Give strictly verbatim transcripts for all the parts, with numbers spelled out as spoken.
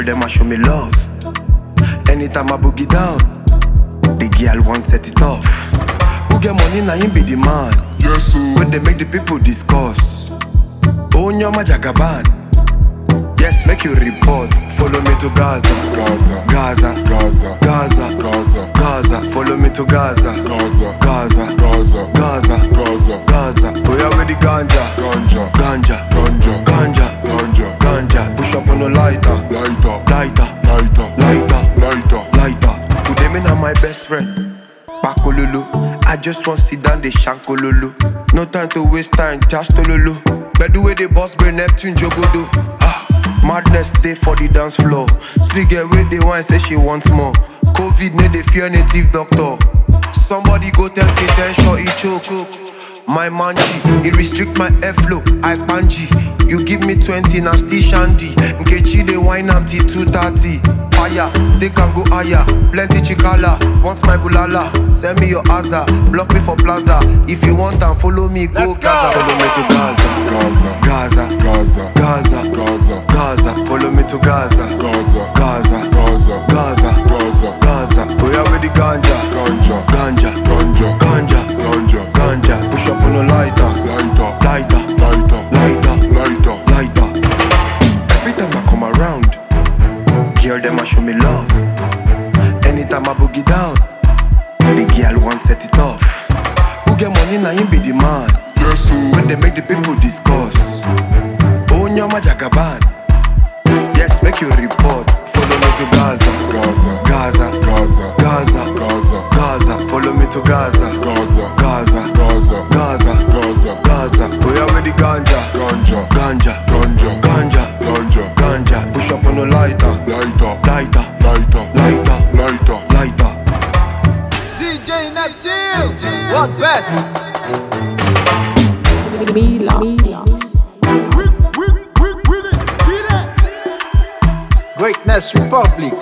Girl, them a show me love. Anytime I boogie down, the girl won't set it off. Who get money now him be the man. Yes, sir. When they make the people discuss. Own your Jagaban. Yes, make you report. Follow me to Gaza. Gaza, Gaza, Gaza, Gaza, Gaza, Gaza. Follow me to Gaza. Gaza, Gaza, Gaza, Gaza, Gaza, Gaza. Boy, I with the ganja. Ganja, Ganja, Ganja, Ganja, Ganja, Ganja. Push up on the lighter. Lighter, Lighter, Lighter, lighter, Lighter, lighter. Put them in on my best friend. Bakololo. I just want sit down, they shankololo. No time to waste time, just tololo. But the way they boss brain Neptune Jogodo. Ah, madness day for the dance floor. Still get where they want, say she wants more. COVID need they fear native doctor. Somebody go tell K-ten sure he choke. My manji, it restrict my airflow. I panji. You give me twenty, now still shandy. Nkechi they wine am till two thirty. Fire, they can go higher. Plenty chikala, want my bulala. Send me your Aza, block me for plaza. If you want and follow me, go Let's Gaza. go. Follow me to Gaza. Gaza, Gaza, Gaza, Gaza, Gaza, Gaza. Follow me to Gaza. Gaza, Gaza, Gaza, Gaza, Gaza, Gaza. Boy, I with the ganja. Ganja, Ganja, Ganja, Ganja, Ganja, Ganja. Push up on the lighter. Lighter, Lighter, Lighter, lighter, Lighter, lighter. Every time I come around, girl, them a show me love. Anytime I boogie down, the girl won't set it off. Who get money now him be the man. yes, sir. When they make the people discuss. Own your Jagaban. Yes, make you report. Follow me to Gaza. Gaza, Gaza, Gaza, Gaza, Gaza, Gaza. Follow me to Gaza. Gaza, Gaza, Gaza, Gaza, Gaza, Gaza. Boy, I with the ganja. Ganja, Ganja, Ganja, Ganja, Ganja, Ganja. Push up on the lighter. Lighter, Lighter, Lighter, lighter, Lighter, lighter. D J Neptune, what best? Mila. Mila. Greatness Republic,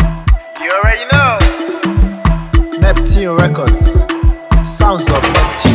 You already know. Neptune Records, Sounds of Neptune.